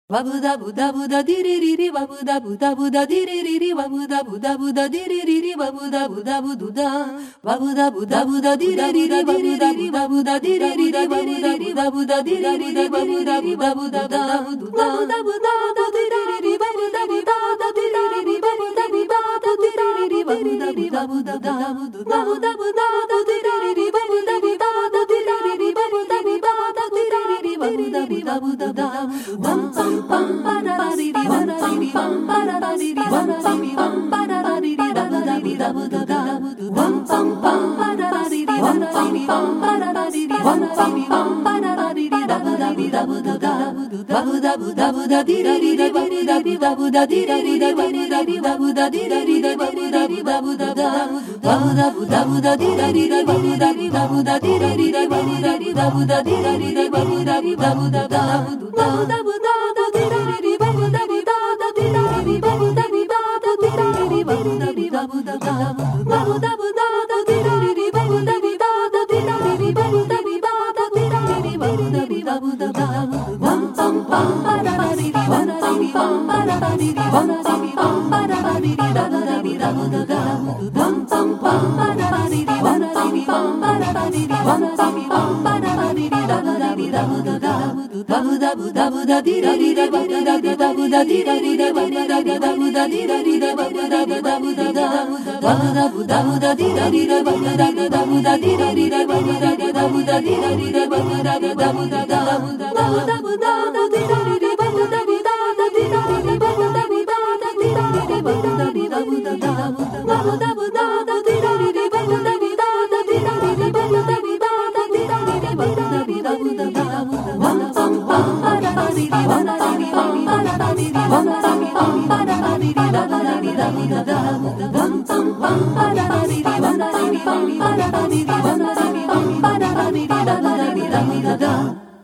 わぶだぶだぶだディリリリわぶだぶだぶだディリリリわぶだぶだぶだディリリリわぶだぶだぶどだわぶだぶだぶだディリリリわぶだぶだぶだディリリリわぶだぶだぶだディリリリわぶだぶだぶだだわぶだぶだぶだディリリリわぶだぶだぶだディリリリわぶだぶだぶだディリリリわぶだぶだぶだだわぶだぶだぶだディリリリわぶだぶだぶだディリリリわぶだぶだぶだディリリリわぶだぶだぶだだワンパンパンパララリリワンパリワンパララリリワンパリワンパララリリダブダリダブダダワンパンパンパララリリワンパリワンパララリリワンパリワンパララリリダブダリダブダダワブダブダブダディラリダバリダビダブダディラリダバリダビダブダディラリダバリダビダブダダワブダブダブダディラリダバリダビダブダディラリダバリダビダブダディラリダバリダビダブダダワブダブダディラリリバブダビダダディラリリバブダビダダディラリリバブダビダブダダワブダブダディラリリバブダビダダディラリリバブダビダダディラリリバブダビダブダダワンパンパンパララリリワンパリワンパララリリワンパリワンパララリリダブダビダブダダワンパンパンパララリリワンパリワンパララリリワンパリワンパララリリダブダビダブダダワブダブダブダディラリダバリダビダブダディラリダバリダビダブダディラリダバリダビダブダダワブダブダブダディラリダバリダビダブダディラリダバリダビダブダディラリダバリダビダブダダワブダブダディラリリバブダビダダディラリリバブダビダダディラリリバブダビダブダダワブダブダディラリリバブダビダダディラリリバブダビダダディラリリバブダビダブダダワンパンパンパララリリワンパリワンパララリリワンパリワンパララリリダブダビダブダダワンパンパンパララリリワンパリワンパララリリワンパリワンパララリリダブダビダブダダ